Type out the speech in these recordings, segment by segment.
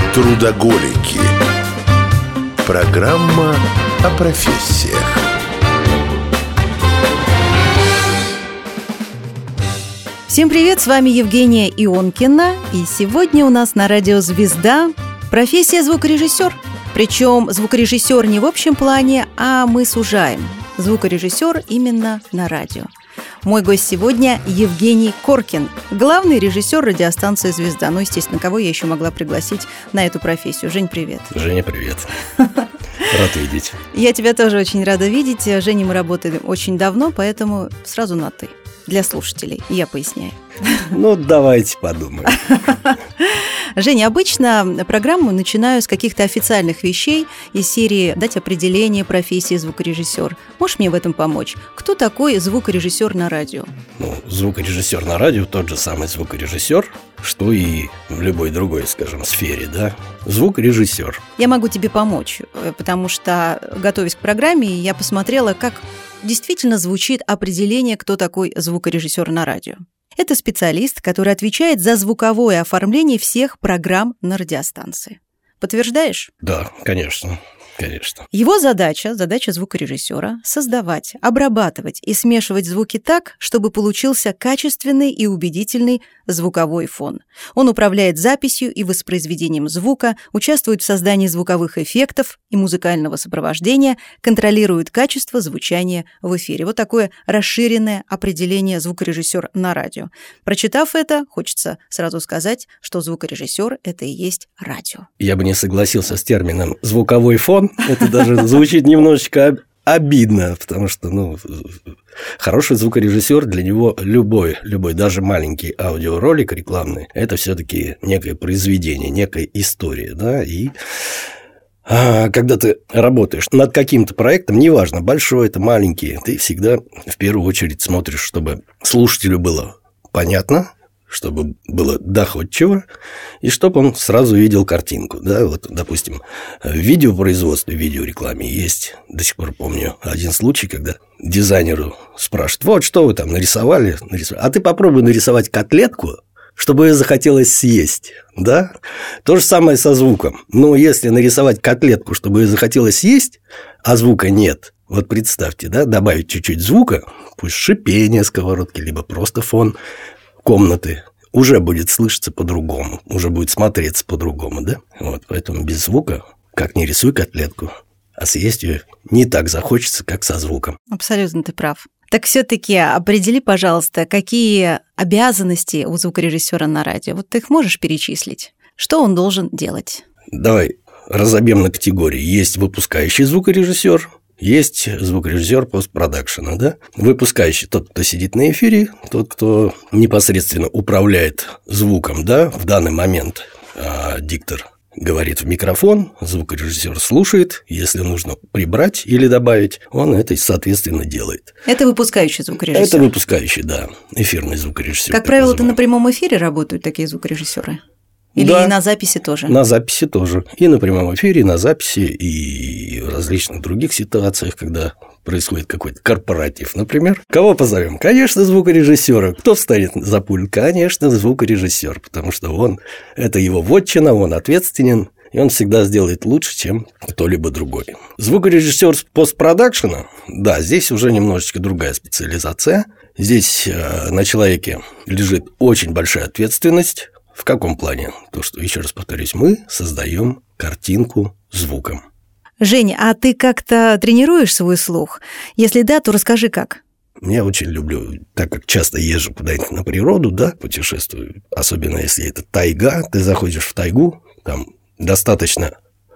Трудоголики. Программа о профессиях. Всем привет, с вами Евгения Ионкина. И сегодня у нас на радио «Звезда» профессия звукорежиссер. Причем звукорежиссер не в общем плане, а мы сужаем. Звукорежиссер именно на радио. Мой гость сегодня Евгений Коркин, главный режиссер радиостанции «Звезда». Ну, естественно, кого я еще могла пригласить на эту профессию? Жень, привет. Женя, привет. Рад видеть. Я тебя тоже очень рада видеть. Женя, мы работаем очень давно, поэтому сразу на «ты». Для слушателей, я поясняю. Ну, давайте подумаем. Женя, обычно программу начинаю с каких-то официальных вещей из серии «Дать определение профессии звукорежиссер». Можешь мне в этом помочь? Кто такой звукорежиссер на радио? Ну, звукорежиссер на радио тот же самый звукорежиссер, что и в любой другой, скажем, сфере, да? Звукорежиссер. Я могу тебе помочь, потому что, готовясь к программе, я посмотрела, как действительно звучит определение, кто такой звукорежиссер на радио. Это специалист, который отвечает за звуковое оформление всех программ на радиостанции. Подтверждаешь? Да, конечно. Конечно. Его задача звукорежиссера – создавать, обрабатывать и смешивать звуки так, чтобы получился качественный и убедительный звуковой фон. Он управляет записью и воспроизведением звука, участвует в создании звуковых эффектов и музыкального сопровождения, контролирует качество звучания в эфире. Вот такое расширенное определение звукорежиссер на радио. Прочитав это, хочется сразу сказать, что звукорежиссер – это и есть радио. Я бы не согласился с термином «звуковой фон». Это даже звучит немножечко обидно, потому что, хороший звукорежиссер, для него любой, даже маленький аудиоролик рекламный, это все-таки некое произведение, некая история, да, и когда ты работаешь над каким-то проектом, неважно, большой это, маленький, ты всегда в первую очередь смотришь, чтобы слушателю было понятно, чтобы было доходчиво, и чтобы он сразу видел картинку. Да? Вот, допустим, в видеопроизводстве, в видеорекламе есть, до сих пор помню, один случай, когда дизайнеру спрашивают: вот что вы там нарисовали, а ты попробуй нарисовать котлетку, чтобы ее захотелось съесть. Да? То же самое со звуком. Но если нарисовать котлетку, чтобы ее захотелось съесть, а звука нет, вот представьте, да, добавить чуть-чуть звука, пусть шипение сковородки, либо просто фон комнаты, уже будет слышаться по-другому, уже будет смотреться по-другому, да? Вот, поэтому без звука, как ни рисуй котлетку, а съесть ее не так захочется, как со звуком. Абсолютно ты прав. Так все-таки определи, пожалуйста, какие обязанности у звукорежиссера на радио. Вот ты их можешь перечислить? Что он должен делать? Давай разобьем на категории. Есть выпускающий звукорежиссер, есть звукорежиссер постпродакшена, да? Выпускающий тот, кто сидит на эфире, тот, кто непосредственно управляет звуком, да, в данный момент. Диктор говорит в микрофон, звукорежиссер слушает, если нужно прибрать или добавить, он это, соответственно, делает. Это выпускающий звукорежиссер? Это выпускающий, да, эфирный звукорежиссер. Как правило, это на прямом эфире работают такие звукорежиссеры? Или да, и на записи тоже? На записи тоже. И на прямом эфире, и на записи, и в различных других ситуациях, когда происходит какой-то корпоратив, например. Кого позовем? Конечно, звукорежиссера. Кто встанет за пульт? Конечно, звукорежиссер, потому что это его вотчина, он ответственен, и он всегда сделает лучше, чем кто-либо другой. Звукорежиссер постпродакшена, да, здесь уже немножечко другая специализация. Здесь на человеке лежит очень большая ответственность. В каком плане? То, что, еще раз повторюсь, мы создаем картинку звуком. Женя, а ты как-то тренируешь свой слух? Если да, то расскажи, как. Я очень люблю, так как часто езжу куда-нибудь на природу, да, путешествую, особенно если это тайга, ты заходишь в тайгу, там достаточно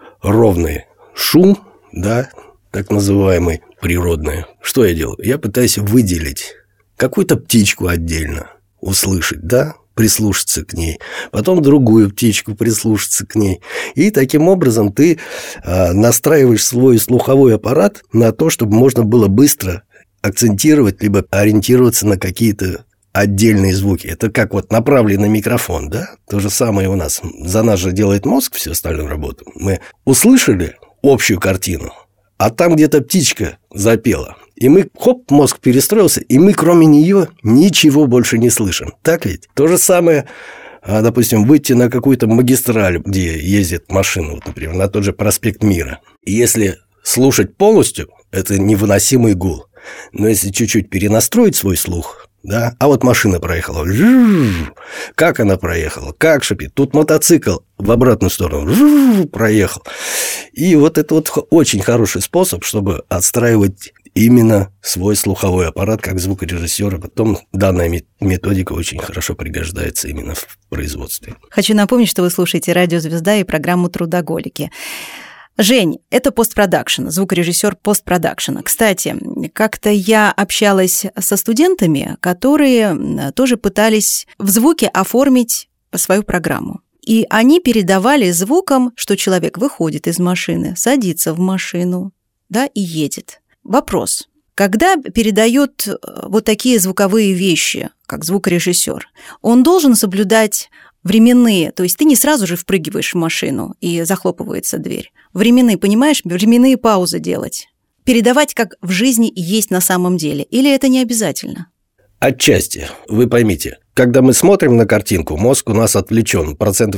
ровный шум, да, так называемый природный. Что я делаю? Я пытаюсь выделить какую-то птичку отдельно, услышать, да, прислушаться к ней, потом другую птичку прислушаться к ней. И таким образом ты настраиваешь свой слуховой аппарат на то, чтобы можно было быстро акцентировать, либо ориентироваться на какие-то отдельные звуки. Это как вот направленный микрофон, да? То же самое у нас. За нас же делает мозг всю остальную работу. Мы услышали общую картину, а там где-то птичка запела. И мы, хоп, мозг перестроился, и мы кроме нее ничего больше не слышим. Так ведь? То же самое допустим, выйти на какую-то магистраль, где ездит машина, вот, например, на тот же проспект Мира. И если слушать полностью, это невыносимый гул. Но если чуть-чуть перенастроить свой слух, да, а вот машина проехала, как она проехала, как шипит, тут мотоцикл в обратную сторону проехал. И вот это вот очень хороший способ, чтобы отстраивать именно свой слуховой аппарат как звукорежиссера. Потом данная методика очень хорошо пригождается именно в производстве. Хочу напомнить, что вы слушаете «Радио Звезда» и программу «Трудоголики». Жень, это постпродакшн, звукорежиссер постпродакшена. Кстати, как-то я общалась со студентами, которые тоже пытались в звуке оформить свою программу. И они передавали звуком, что человек выходит из машины, садится в машину, да, и едет. Вопрос. Когда передает вот такие звуковые вещи, как звукорежиссер, он должен соблюдать временные, то есть ты не сразу же впрыгиваешь в машину и захлопывается дверь. Временные, понимаешь, временные паузы делать. Передавать, как в жизни есть на самом деле. Или это не обязательно? Отчасти. Вы поймите, когда мы смотрим на картинку, мозг у нас отвлечен.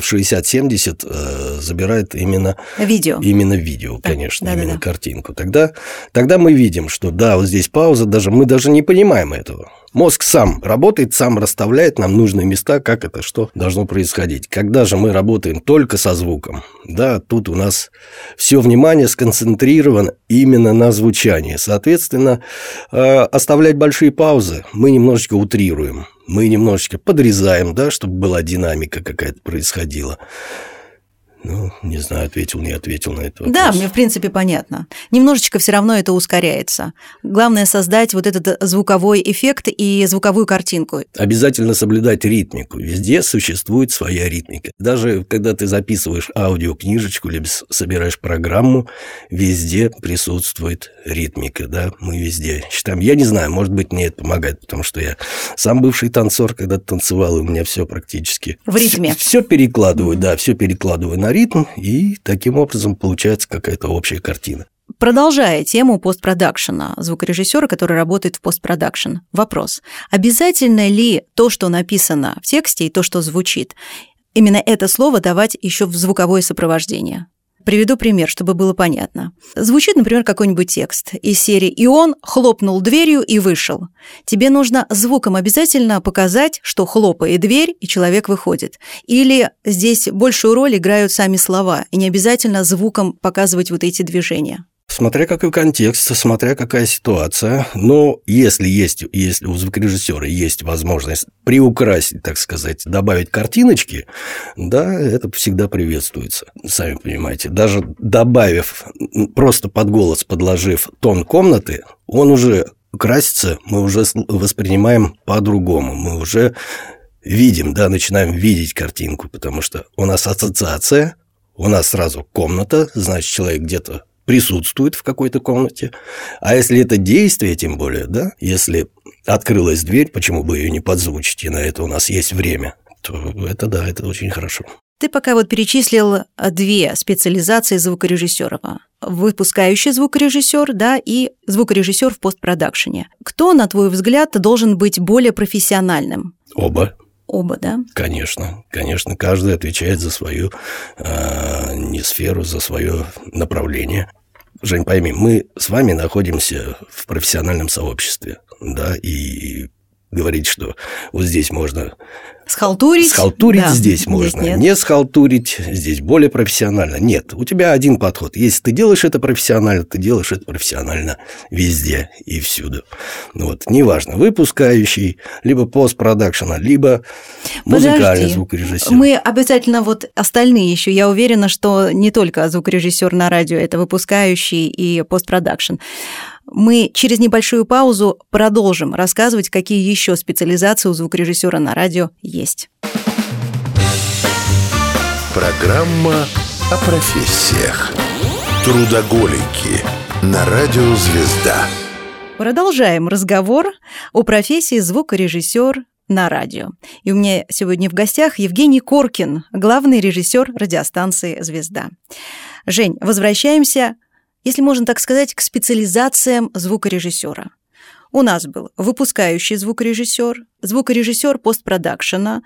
60-70% забирает именно видео. Именно видео, конечно, именно картинку. Тогда мы видим, что да, вот здесь пауза, мы даже не понимаем этого. Мозг сам работает, сам расставляет нам нужные места, как это, что должно происходить. Когда же мы работаем только со звуком, да, тут у нас все внимание сконцентрировано именно на звучании. Соответственно, оставлять большие паузы мы немножечко утрируем, мы немножечко подрезаем, да, чтобы была динамика какая-то происходила. Ну, не знаю, ответил, не ответил на этот вопрос. Да, мне в принципе понятно. Немножечко все равно это ускоряется. Главное создать вот этот звуковой эффект и звуковую картинку. Обязательно соблюдать ритмику. Везде существует своя ритмика. Даже когда ты записываешь аудиокнижечку либо собираешь программу, везде присутствует ритмика, да, мы везде считаем. Я не знаю, может быть, мне это помогает, потому что я сам бывший танцор, когда танцевал, и у меня все практически... В ритме. Все перекладываю, да, все перекладываю на ритм, и таким образом получается какая-то общая картина. Продолжая тему постпродакшена, звукорежиссера, который работает в постпродакшн, вопрос. Обязательно ли то, что написано в тексте, и то, что звучит, именно это слово давать еще в звуковое сопровождение? Приведу пример, чтобы было понятно. Звучит, например, какой-нибудь текст из серии «И он хлопнул дверью и вышел». Тебе нужно звуком обязательно показать, что хлопает дверь, и человек выходит. Или здесь большую роль играют сами слова, и не обязательно звуком показывать вот эти движения. Смотря какой контекст, смотря какая ситуация. Но если у звукорежиссера есть возможность приукрасить, так сказать, добавить картиночки, да, это всегда приветствуется. Сами понимаете, даже добавив, просто под голос подложив тон комнаты, он уже красится, мы уже воспринимаем по-другому, мы уже видим, да, начинаем видеть картинку, потому что у нас ассоциация, у нас сразу комната, значит, человек где-то присутствует в какой-то комнате. А если это действие, тем более, да, если открылась дверь, почему бы ее не подзвучить, и на это у нас есть время, то это да, это очень хорошо. Ты пока вот перечислил две специализации звукорежиссера. Выпускающий звукорежиссер, да, и звукорежиссер в постпродакшене. Кто, на твой взгляд, должен быть более профессиональным? Оба. Оба, да? Конечно, каждый отвечает за свою не сферу, за свое направление. Жень, пойми, мы с вами находимся в профессиональном сообществе, да, и говорить, что вот здесь можно... Схалтурить, да, здесь можно нет. Не схалтурить, здесь более профессионально. Нет, у тебя один подход. Если ты делаешь это профессионально везде и всюду. Вот, неважно, выпускающий, либо постпродакшена, либо музыкальный звукорежиссер. Мы обязательно вот остальные еще. Я уверена, что не только звукорежиссер на радио, это выпускающий и постпродакшн. Мы через небольшую паузу продолжим рассказывать, какие еще специализации у звукорежиссера на радио есть. Программа о профессиях. Трудоголики на радио «Звезда». Продолжаем разговор о профессии звукорежиссер на радио. И у меня сегодня в гостях Евгений Коркин, главный режиссер радиостанции «Звезда». Жень, возвращаемся, если можно так сказать, к специализациям звукорежиссера. У нас был выпускающий звукорежиссер, звукорежиссер постпродакшена,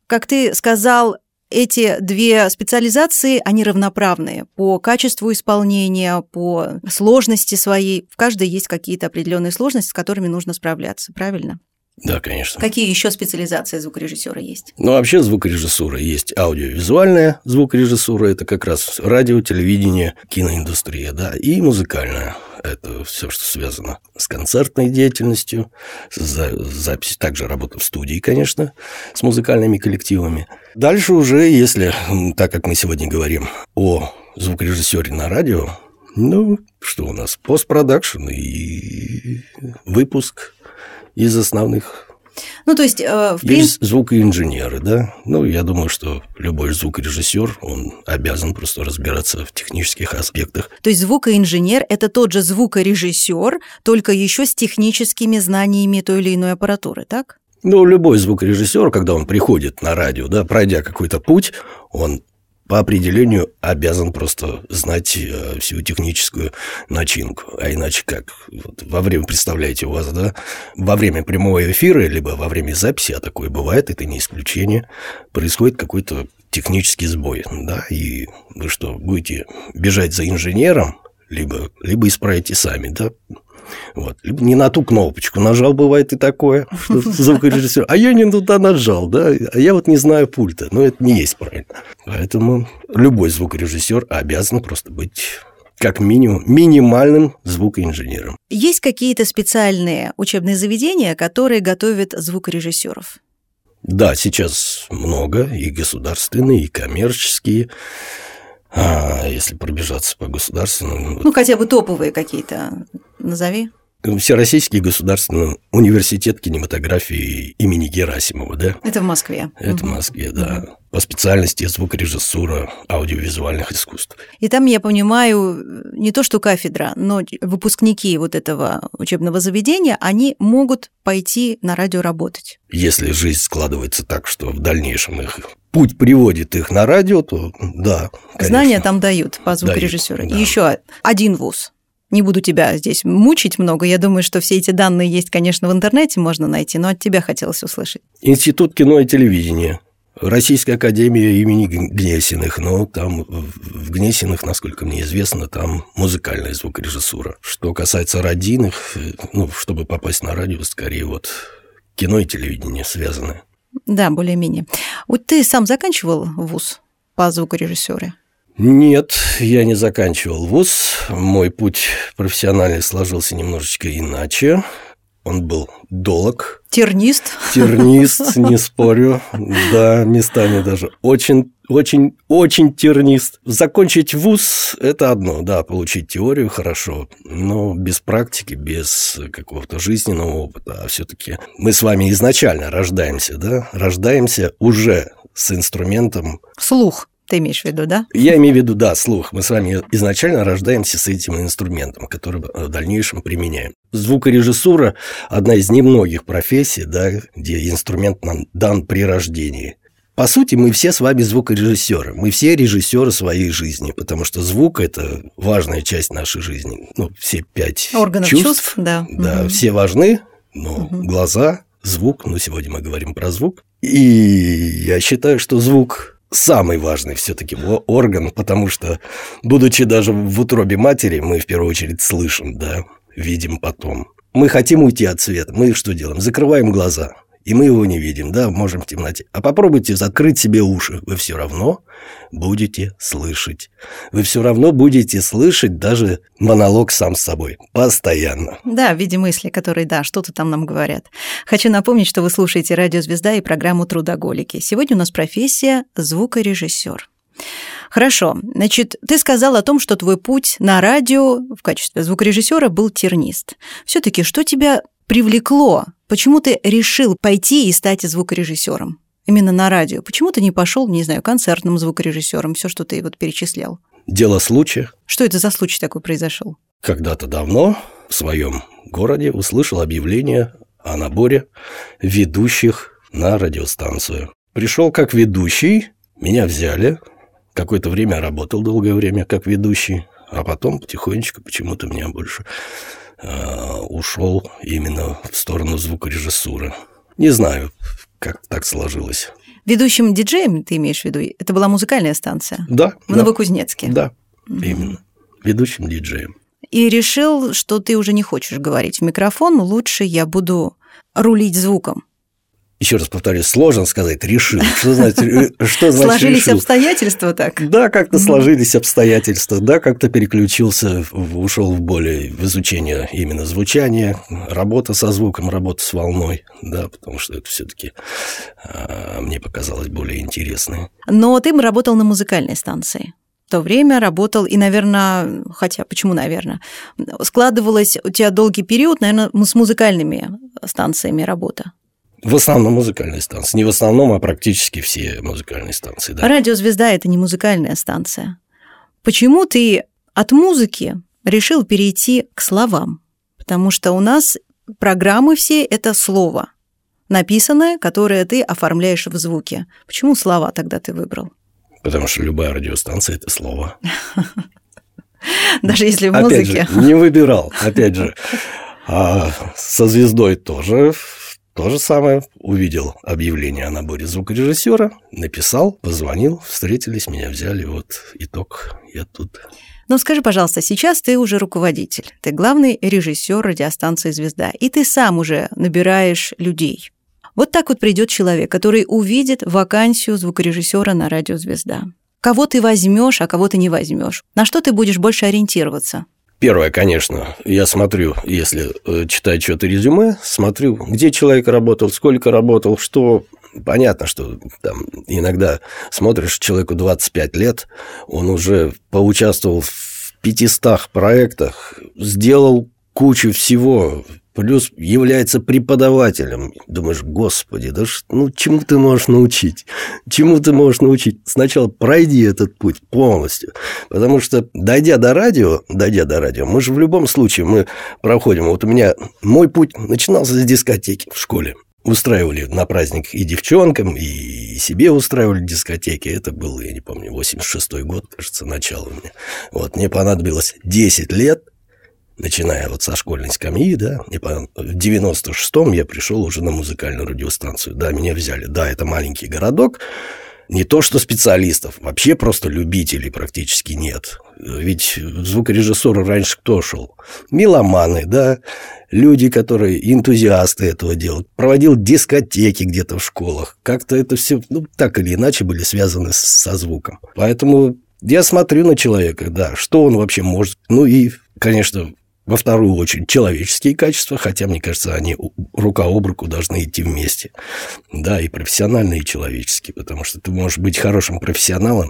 как ты сказал, эти две специализации, они равноправные по качеству исполнения, по сложности своей. В каждой есть какие-то определенные сложности, с которыми нужно справляться, правильно? Да, конечно. Какие еще специализации звукорежиссера есть? Ну, вообще звукорежиссура есть аудиовизуальная звукорежиссура, это как раз радио, телевидение, киноиндустрия, да, и музыкальная. Это все, что связано с концертной деятельностью, с записью, также работа в студии, конечно, с музыкальными коллективами. Дальше уже, если, так как мы сегодня говорим о звукорежиссере на радио, ну, что у нас? Постпродакшн и выпуск из основных. Ну, то есть, есть звукоинженеры, да. Ну, я думаю, что любой звукорежиссер, он обязан просто разбираться в технических аспектах. То есть звукоинженер – это тот же звукорежиссер, только еще с техническими знаниями той или иной аппаратуры, так? Ну, любой звукорежиссер, когда он приходит на радио, да, пройдя какой-то путь, он по определению обязан просто знать всю техническую начинку. А иначе как? Вот во время, представляете, у вас, да, во время прямого эфира, либо во время записи, а такое бывает, это не исключение, происходит какой-то технический сбой, да, и вы что, будете бежать за инженером, либо исправите сами, да, вот. Либо не на ту кнопочку нажал, бывает и такое, что звукорежиссер, а я не туда нажал, да, а я вот не знаю пульта, но это не есть правильно. Поэтому любой звукорежиссер обязан просто быть как минимум минимальным звукоинженером. Есть какие-то специальные учебные заведения, которые готовят звукорежиссеров? Да, сейчас много, и государственные, и коммерческие. А если пробежаться по государственным... Ну, хотя бы топовые какие-то назови. Всероссийский государственный университет кинематографии имени Герасимова, да? Это в Москве. Это в Москве, да. По специальности звукорежиссура аудиовизуальных искусств. И там, я понимаю, не то что кафедра, но выпускники вот этого учебного заведения, они могут пойти на радио работать. Если жизнь складывается так, что в дальнейшем их путь приводит их на радио, то да, конечно. Знания там дают по звукорежиссуру. Да. Еще один вуз. Не буду тебя здесь мучить много. Я думаю, что все эти данные есть, конечно, в интернете, можно найти, но от тебя хотелось услышать. Институт кино и телевидения. Российская академия имени Гнесиных. Но там в Гнесиных, насколько мне известно, там музыкальная звукорежиссура. Что касается радийных, ну, чтобы попасть на радио, скорее вот кино и телевидение связаны. Да, более-менее. Вот ты сам заканчивал вуз по звукорежиссуре? Нет, я не заканчивал вуз. Мой путь профессиональный сложился немножечко иначе. Он был долг. Тернист? Тернист, не спорю. Да, местами даже очень тернист. Закончить вуз – это одно, да, получить теорию хорошо, но без практики, без какого-то жизненного опыта. А все-таки мы с вами изначально рождаемся, да, рождаемся уже с инструментом. Слух. Ты имеешь в виду, да? Я имею в виду, да, слух. Мы с вами изначально рождаемся с этим инструментом, который в дальнейшем применяем. Звукорежиссура – одна из немногих профессий, да, где инструмент нам дан при рождении. По сути, мы все с вами звукорежиссеры. Мы все режиссеры своей жизни, потому что звук – это важная часть нашей жизни. Ну, все 5 органов чувств, да. Да, все важны, но глаза, звук, ну, сегодня мы говорим про звук. И я считаю, что звук – самый важный все-таки орган, потому что, будучи даже в утробе матери, мы в первую очередь слышим, да, видим потом. Мы хотим уйти от света. Мы что делаем? Закрываем глаза, и мы его не видим, да, можем в темноте. А попробуйте закрыть себе уши. Вы все равно будете слышать. Вы все равно будете слышать даже монолог сам с собой. Постоянно. Да, в виде мысли, которые, да, что-то там нам говорят. Хочу напомнить, что вы слушаете «Радио Звезда» и программу «Трудоголики». Сегодня у нас профессия звукорежиссер. Хорошо. Значит, ты сказал о том, что твой путь на радио в качестве звукорежиссера был тернист. Все-таки что тебя привлекло? Почему ты решил пойти и стать звукорежиссером? Именно на радио. Почему ты не пошел, не знаю, концертным звукорежиссером, все, что ты вот перечислял? Дело случая. Что это за случай такой произошел? Когда-то давно в своем городе услышал объявление о наборе ведущих на радиостанцию. Пришел как ведущий, меня взяли. Какое-то время работал, долгое время, как ведущий, а потом потихонечку почему-то меня больше ушел именно в сторону звукорежиссуры. Не знаю, как так сложилось. Ведущим диджеем ты имеешь в виду? Это была музыкальная станция? Да. В Новокузнецке? Да, именно. Ведущим диджеем. И решил, что ты уже не хочешь говорить в микрофон, лучше я буду рулить звуком. Еще раз повторюсь, сложно сказать «решил». Что значит сложились решил? Обстоятельства так? Да, как-то сложились обстоятельства, да, как-то переключился, ушел в изучение именно звучания, работа со звуком, работа с волной, да, потому что это все-таки мне показалось более интересным. Но ты работал на музыкальной станции. В то время работал и, наверное, хотя почему, наверное, складывалась у тебя долгий период, наверное, с музыкальными станциями работа. В основном музыкальные станции. Не в основном, а практически все музыкальные станции, да. Радио «Звезда» – это не музыкальная станция. Почему ты от музыки решил перейти к словам? Потому что у нас программы все – это слово, написанное, которое ты оформляешь в звуке. Почему слова тогда ты выбрал? Потому что любая радиостанция – это слово. Даже если в музыке. Опять же, не выбирал, опять же. А со «Звездой» тоже то же самое. Увидел объявление о наборе звукорежиссера, написал, позвонил, встретились, меня взяли, вот итог, я тут. Ну, скажи, пожалуйста, сейчас ты уже руководитель, ты главный режиссер радиостанции «Звезда», и ты сам уже набираешь людей. Вот так вот придет человек, который увидит вакансию звукорежиссера на радио «Звезда». Кого ты возьмешь, а кого ты не возьмешь? На что ты будешь больше ориентироваться? Первое, конечно, я смотрю, если читать что-то резюме, смотрю, где человек работал, сколько работал, что... Понятно, что там иногда смотришь, человеку 25 лет, он уже поучаствовал в 500 проектах, сделал кучу всего, плюс является преподавателем. Думаешь, господи, да чему ты можешь научить? Чему ты можешь научить? Сначала пройди этот путь полностью. Потому что, дойдя до радио, мы же в любом случае мы проходим. Вот у меня мой путь начинался с дискотеки в школе. Устраивали на праздник и девчонкам, и себе устраивали дискотеки. Это был, я не помню, 86-й год, кажется, начало у меня. Вот, мне понадобилось 10 лет, начиная вот со школьной скамьи, да, в 96-м я пришел уже на музыкальную радиостанцию. Да, меня взяли. Да, это маленький городок. Не то что специалистов, вообще просто любителей практически нет. Ведь звукорежиссеры раньше кто шел? Меломаны, да, люди, которые энтузиасты этого дела. Проводил дискотеки где-то в школах. Как-то это все, так или иначе были связаны со звуком. Поэтому я смотрю на человека, да, что он вообще может. Ну и, конечно, во вторую очередь человеческие качества, хотя, мне кажется, они рука об руку должны идти вместе. Да, и профессиональные, и человеческие, потому что ты можешь быть хорошим профессионалом,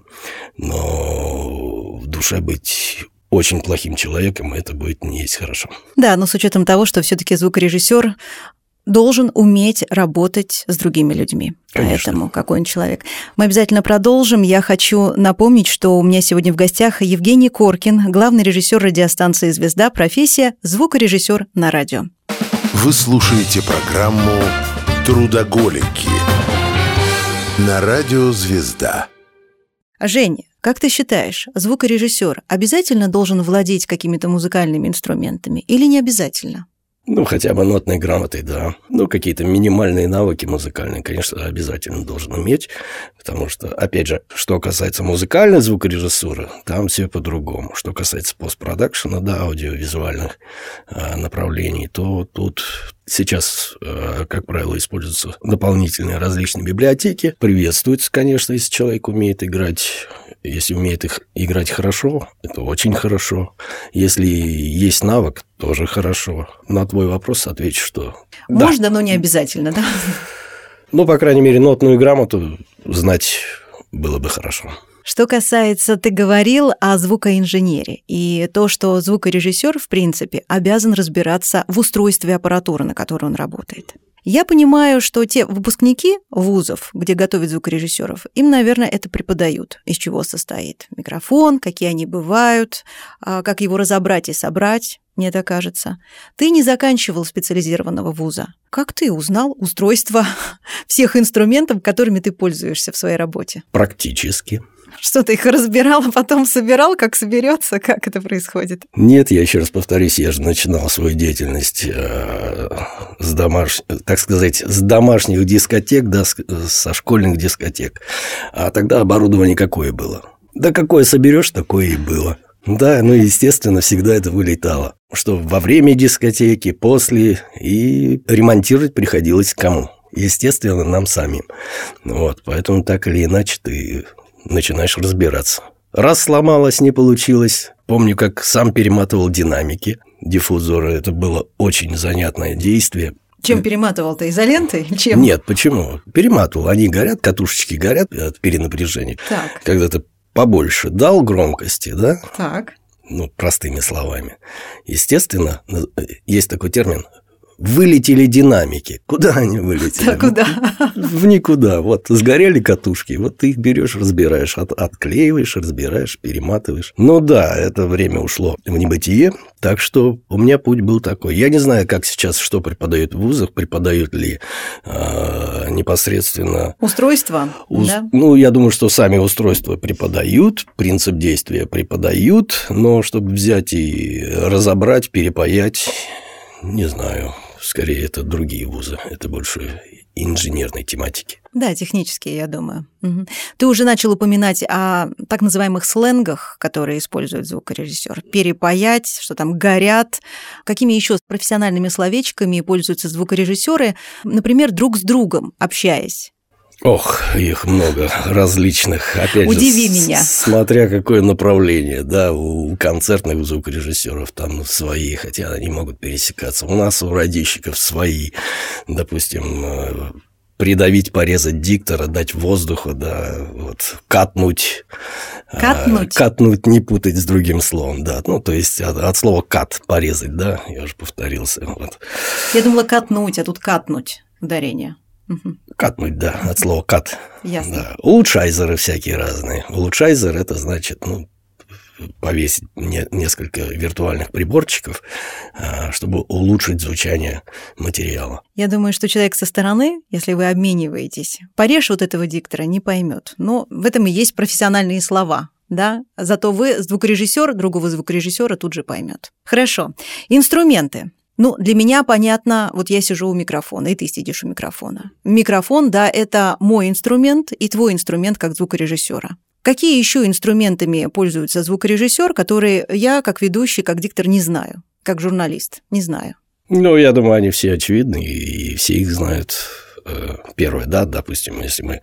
но в душе быть очень плохим человеком, это будет не есть хорошо. Да, но с учетом того, что все-таки звукорежиссер должен уметь работать с другими людьми. Конечно. Поэтому какой он человек. Мы обязательно продолжим. Я хочу напомнить, что у меня сегодня в гостях Евгений Коркин, главный режиссер радиостанции «Звезда», профессия звукорежиссер на радио. Вы слушаете программу «Трудоголики» на радио «Звезда». Женя, как ты считаешь, звукорежиссер обязательно должен владеть какими-то музыкальными инструментами или не обязательно? Хотя бы нотной грамотой, да. Какие-то минимальные навыки музыкальные, конечно, обязательно должен уметь, потому что, опять же, что касается музыкальной звукорежиссуры, там все по-другому. Что касается постпродакшена, да, аудиовизуальных направлений, то тут сейчас, как правило, используются дополнительные различные библиотеки. Приветствуется, конечно, если человек умеет играть. Если умеет их играть хорошо, это очень хорошо. Если есть навык, тоже хорошо. На твой вопрос отвечу, что... Можно, но не обязательно, да? По крайней мере, нотную грамоту знать было бы хорошо. Что касается, ты говорил о звукоинженере, и то, что звукорежиссер, в принципе, обязан разбираться в устройстве аппаратуры, на которой он работает. Я понимаю, что те выпускники вузов, где готовят звукорежиссеров, им, наверное, это преподают. Из чего состоит микрофон, какие они бывают, как его разобрать и собрать, мне так кажется. Ты не заканчивал специализированного вуза. Как ты узнал устройство всех инструментов, которыми ты пользуешься в своей работе? Практически. Что ты их разбирал, а потом собирал, как соберется, как это происходит? Нет, я еще раз повторюсь, я же начинал свою деятельность с домашних дискотек, да, со школьных дискотек. А тогда оборудование какое было? Да какое соберешь, такое и было. Да, ну, естественно, всегда это вылетало. Что во время дискотеки, после, и ремонтировать приходилось кому? Естественно, нам самим. Вот, поэтому так или иначе ты начинаешь разбираться. Раз сломалось, не получилось. Помню, как сам перематывал динамики диффузора. Это было очень занятное действие. Чем перематывал-то? Изолентой? Чем? Нет, почему? Перематывал. Они горят, катушечки горят от перенапряжения. Так. Когда ты побольше дал громкости, да? Так. Ну, простыми словами. Естественно, есть такой термин – вылетели динамики. Куда они вылетели? Да, куда? В никуда. Вот сгорели катушки, вот ты их берешь, разбираешь, отклеиваешь, разбираешь, перематываешь. Ну да, это время ушло в небытие, так что у меня путь был такой. Я не знаю, как сейчас, что преподают в вузах, преподают ли непосредственно... Устройства, да? Ну, я думаю, что сами устройства преподают, принцип действия преподают, но чтобы взять и разобрать, перепаять, не знаю. Скорее, это другие вузы, это больше инженерной тематики. Да, технические, я думаю. Угу. Ты уже начал упоминать о так называемых сленгах, которые использует звукорежиссер. Перепаять, что там горят. Какими еще профессиональными словечками пользуются звукорежиссеры, например, друг с другом, общаясь? Ох, их много различных. Опять Удиви же, меня. Смотря какое направление, да, у концертных звукорежиссеров там свои, хотя они могут пересекаться. У нас, у радищиков, свои. Допустим, придавить, порезать диктора, дать воздуха, да, вот, катнуть. Катнуть, не путать с другим словом, да. Ну, то есть от слова кат, порезать, да, я уже повторился. Вот. Я думала катнуть, а тут катнуть ударение. Угу. Катнуть, да, от слова кат. Ясно. Да. Улучшайзеры всякие разные. Улучшайзер – это значит, ну, повесить несколько виртуальных приборчиков, чтобы улучшить звучание материала. Я думаю, что человек со стороны, если вы обмениваетесь, порежь вот этого диктора, не поймет. Но в этом и есть профессиональные слова. Да? Зато вы, звукорежиссер, другого звукорежиссера тут же поймет. Хорошо. Инструменты. Ну, для меня понятно, вот я сижу у микрофона, и ты сидишь у микрофона. Микрофон, да, это мой инструмент и твой инструмент как звукорежиссера. Какие еще инструментами пользуется звукорежиссер, которые я, как ведущий, как диктор, не знаю, как журналист, не знаю? Ну, я думаю, они все очевидны, и все их знают. Первое, да, допустим, если мы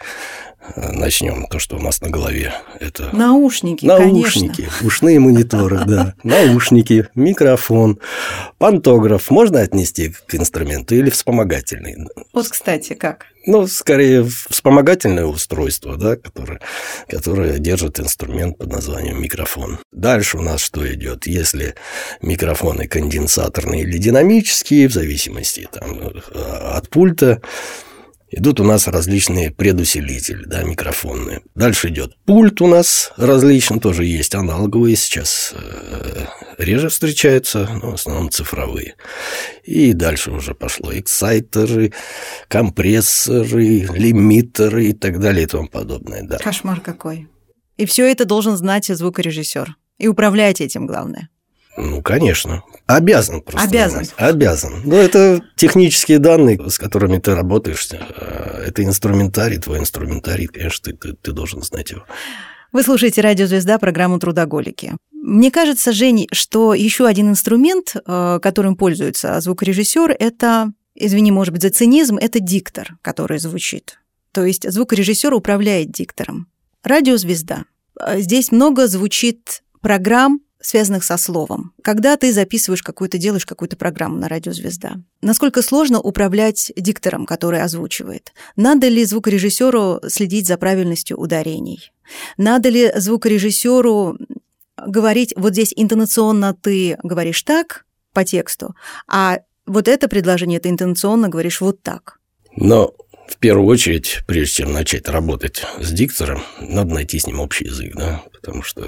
начнем то, что у нас на голове, это... Наушники, конечно. Ушные мониторы, да. Наушники, микрофон, пантограф можно отнести к инструменту или вспомогательный? Вот, кстати, как? Ну, скорее, вспомогательное устройство, да, которое держит инструмент под названием микрофон. Дальше у нас что идет? Если микрофоны конденсаторные или динамические, в зависимости там, от пульта, идут у нас различные предусилители, да, микрофонные. Дальше идет пульт у нас различный, тоже есть аналоговые, сейчас реже встречаются, но в основном цифровые. И дальше уже пошло эксайтеры, компрессоры, лимитеры и так далее и тому подобное. Да. Кошмар какой. И все это должен знать звукорежиссер. И управлять этим, главное. Ну, конечно. Обязан просто. Обязан. Обязан. Но это технические данные, с которыми ты работаешь. Это инструментарий, твой инструментарий. Конечно, ты должен знать его. Вы слушаете «Радио Звезда», программу «Трудоголики». Мне кажется, Жень, что еще один инструмент, которым пользуется звукорежиссер, это, извини, может быть, за цинизм, это диктор, который звучит. То есть звукорежиссер управляет диктором. «Радио Звезда». Здесь много звучит программ, связанных со словом. Когда ты записываешь делаешь какую-то программу на «Радио Звезда», насколько сложно управлять диктором, который озвучивает? Надо ли звукорежиссеру следить за правильностью ударений? Надо ли звукорежиссеру говорить, вот здесь интонационно ты говоришь так по тексту, а вот это предложение ты интонационно говоришь вот так? Но в первую очередь, прежде чем начать работать с диктором, надо найти с ним общий язык, да, потому что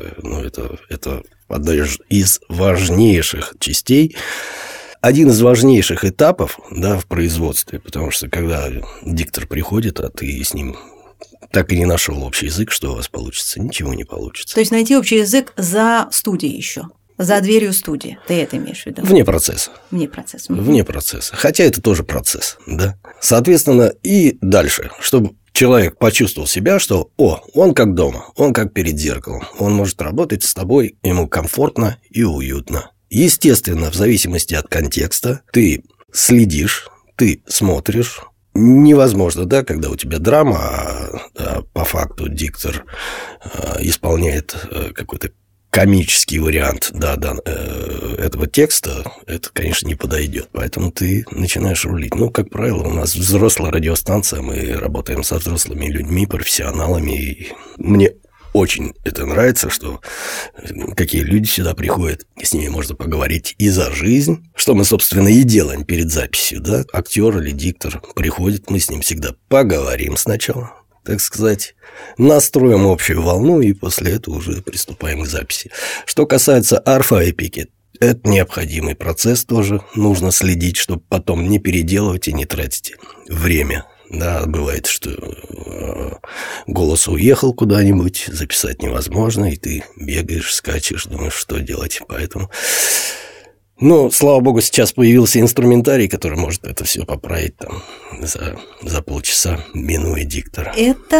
это одна из важнейших частей, один из важнейших этапов, да, в производстве, потому что когда диктор приходит, а ты с ним так и не нашел общий язык, что у вас получится? Ничего не получится. То есть найти общий язык за студией еще? За дверью студии, ты это имеешь в виду? Вне процесса. Вне процесса. Вне процесса. Хотя это тоже процесс, да. Соответственно, и дальше, чтобы человек почувствовал себя, что, он как дома, он как перед зеркалом, он может работать с тобой, ему комфортно и уютно. Естественно, в зависимости от контекста, ты следишь, ты смотришь. Невозможно, да, когда у тебя драма, а по факту диктор исполняет какой-то комический вариант этого текста, это, конечно, не подойдет. Поэтому ты начинаешь рулить. Ну, как правило, у нас взрослая радиостанция, мы работаем со взрослыми людьми, профессионалами. И мне очень это нравится, что какие люди сюда приходят, и с ними можно поговорить и за жизнь, что мы, собственно, и делаем перед записью, да. Актер или диктор приходит, мы с ним всегда поговорим сначала, так сказать, настроим общую волну, и после этого уже приступаем к записи. Что касается орфоэпики, это необходимый процесс тоже, нужно следить, чтобы потом не переделывать и не тратить время. Да, бывает, что голос уехал куда-нибудь, записать невозможно, и ты бегаешь, скачешь, думаешь, что делать. Поэтому... Но, слава богу, сейчас появился инструментарий, который может это все поправить там за полчаса, минуя диктора.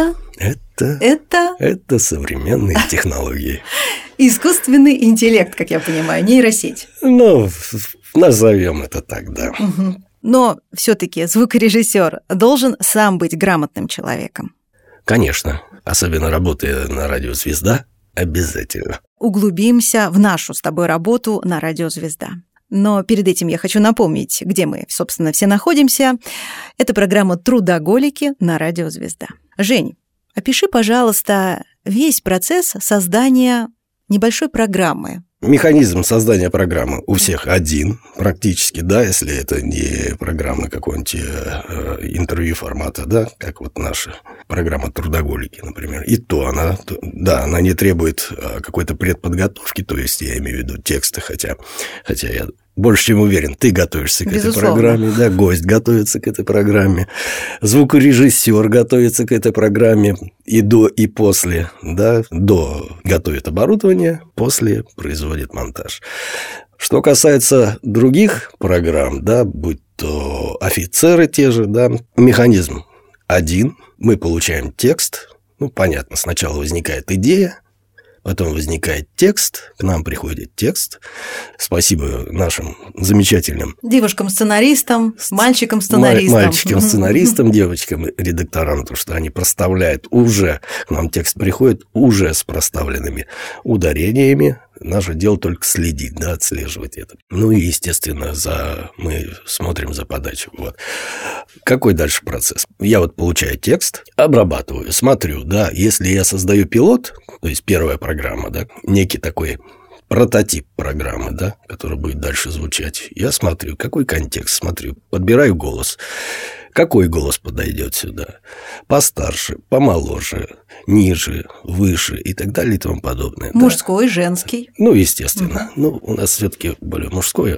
Это современные технологии. Искусственный интеллект, как я понимаю, нейросеть. Ну, назовем это так, да. Угу. Но все-таки звукорежиссер должен сам быть грамотным человеком. Конечно, особенно работая на радио «Звезда», обязательно. Углубимся в нашу с тобой работу на радио «Звезда». Но перед этим я хочу напомнить, где мы, собственно, все находимся. Это программа «Трудоголики» на радио «Звезда». Жень, опиши, пожалуйста, весь процесс создания небольшой программы. Механизм создания программы у всех один, практически, да, если это не программа какого-нибудь интервью формата, да, как вот наша программа «Трудоголики», например. И то она, да, она не требует какой-то предподготовки, то есть я имею в виду тексты, хотя я больше чем уверен, ты готовишься к этой программе, да, гость готовится к этой программе, звукорежиссер готовится к этой программе и до, и после, да, до готовит оборудование, после производит монтаж. Что касается других программ, да, будь то офицеры те же, да, механизм один, мы получаем текст, ну, понятно, сначала возникает идея, потом возникает текст, к нам приходит текст. Спасибо нашим замечательным... Девушкам-сценаристам, мальчикам-сценаристам. Мальчикам-сценаристам, девочкам-редакторам, то, что они проставляют уже, к нам текст приходит уже с проставленными ударениями. Наше дело только следить, да, отслеживать это. Ну и, естественно, мы смотрим за подачей. Вот. Какой дальше процесс? Я вот получаю текст, обрабатываю, смотрю, да, если я создаю пилот, то есть первая программа, да, некий такой прототип программы, да, который будет дальше звучать, я смотрю, какой контекст, смотрю, подбираю голос. Какой голос подойдет сюда? Постарше, помоложе, ниже, выше и так далее и тому подобное. Мужской, да. Женский. Ну, естественно. Ну, у нас все-таки более мужская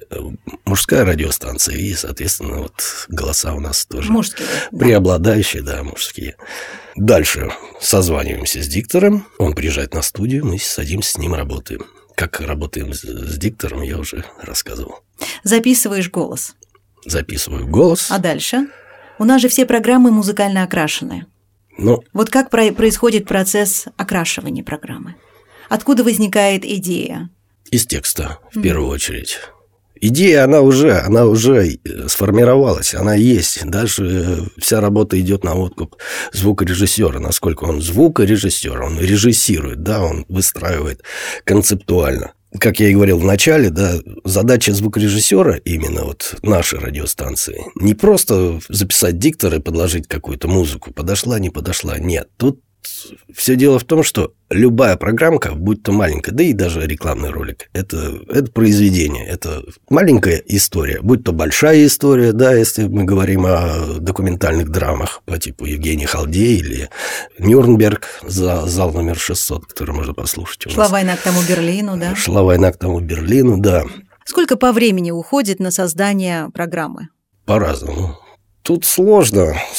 радиостанция, и, соответственно, вот голоса у нас тоже мужские, преобладающие, да, мужские. Дальше созваниваемся с диктором, он приезжает на студию, мы садимся с ним, работаем. Как работаем с диктором, я уже рассказывал. Записываешь голос. Записываю голос. А дальше? У нас же все программы музыкально окрашены. Вот как происходит процесс окрашивания программы? Откуда возникает идея? Из текста, в первую очередь. Идея, она уже сформировалась, она есть. Даже вся работа идет на откуп звукорежиссера. Насколько он звукорежиссер, он режиссирует, да, он выстраивает концептуально. Как я и говорил в начале, да, задача звукорежиссера, именно вот нашей радиостанции, не просто записать диктор и подложить какую-то музыку, подошла, не подошла, нет. Тут все дело в том, что любая программка, будь то маленькая, да и даже рекламный ролик, это произведение, это маленькая история, будь то большая история, да, если мы говорим о документальных драмах по типу Евгений Халдей или Нюрнберг, зал номер 600, который можно послушать у нас. «Шла война к тому Берлину», да? «Шла война к тому Берлину», да. Сколько по времени уходит на создание программы? По-разному. Тут сложно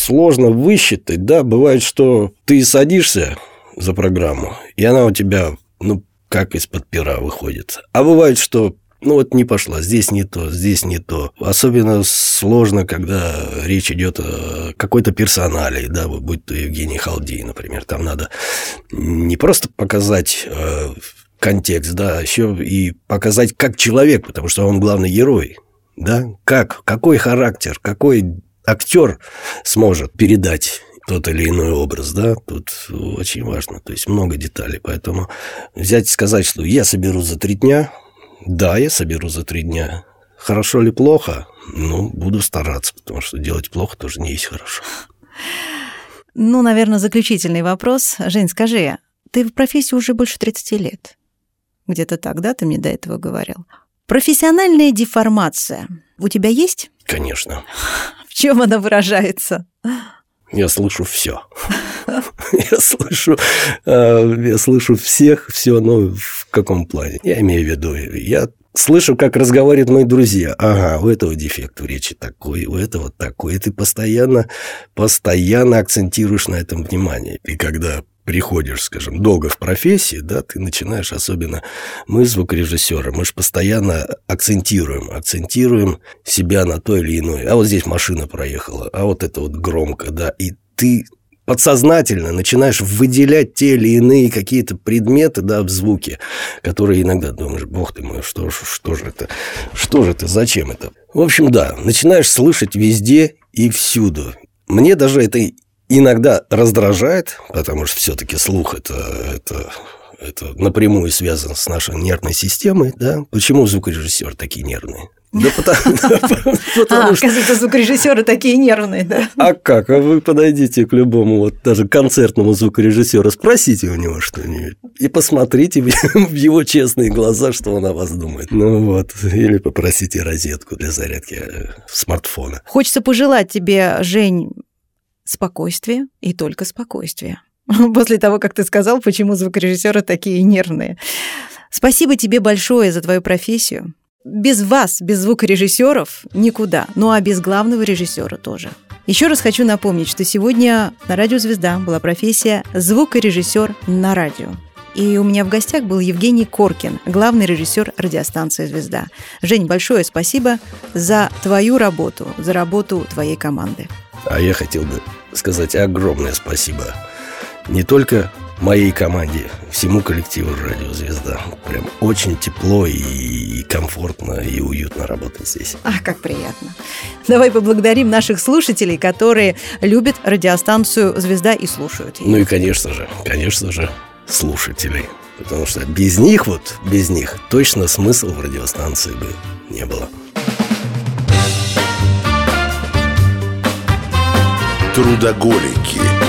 сложно высчитать, да, бывает, что ты садишься за программу, и она у тебя, как из-под пера выходит. А бывает, что не пошла, здесь не то, здесь не то. Особенно сложно, когда речь идет о какой-то персоналии, да, будь то Евгений Халдей, например. Там надо не просто показать контекст, да, еще и показать как человек, потому что он главный герой, да, какой характер, какой актер сможет передать тот или иной образ, да, тут очень важно, то есть много деталей, поэтому взять и сказать, что я соберу за 3 дня, да, я соберу за 3 дня, хорошо ли плохо, буду стараться, потому что делать плохо тоже не есть хорошо. Наверное, заключительный вопрос. Жень, скажи, ты в профессии уже больше 30 лет, где-то так, да, ты мне до этого говорил. Профессиональная деформация у тебя есть? Конечно. В чем она выражается? Я слышу все. Я слышу всех, все, в каком плане. Я имею в виду, я слышу, как разговаривают мои друзья. Ага, у этого дефект в речи такой, у этого такой. И ты постоянно акцентируешь на этом внимание. И когда приходишь, скажем, долго в профессии, да, ты начинаешь, особенно мы, звукорежиссеры, мы же постоянно акцентируем себя на то или иное. А вот здесь машина проехала, а вот это вот громко, да, и ты подсознательно начинаешь выделять те или иные какие-то предметы, да, в звуке, которые иногда думаешь, бог ты мой, что же это, зачем это? В общем, да, начинаешь слышать везде и всюду. Мне даже это иногда раздражает, потому что все-таки слух это напрямую связано с нашей нервной системой, да? Почему звукорежиссеры такие нервные? Да потому что... Оказывается, звукорежиссеры такие нервные, да? А как? А вы подойдите к любому, даже концертному звукорежиссеру, спросите у него что-нибудь и посмотрите в его честные глаза, что он о вас думает. Или попросите розетку для зарядки смартфона. Хочется пожелать тебе, Жень, спокойствие и только спокойствие. После того, как ты сказал, почему звукорежиссеры такие нервные. Спасибо тебе большое за твою профессию. Без вас, без звукорежиссеров никуда. А без главного режиссера тоже. Еще раз хочу напомнить, что сегодня на Радио Звезда была профессия звукорежиссер на радио. И у меня в гостях был Евгений Коркин, главный режиссер радиостанции «Звезда». Жень, большое спасибо за твою работу, за работу твоей команды. А я хотел бы сказать огромное спасибо не только моей команде, всему коллективу «Радио Звезда». Прям очень тепло и комфортно, и уютно работать здесь. Ах, как приятно. Давай поблагодарим наших слушателей, которые любят радиостанцию «Звезда» и слушают ее. И, конечно же, слушателей. Потому что без них точно смысла в радиостанции бы не было. Трудоголики.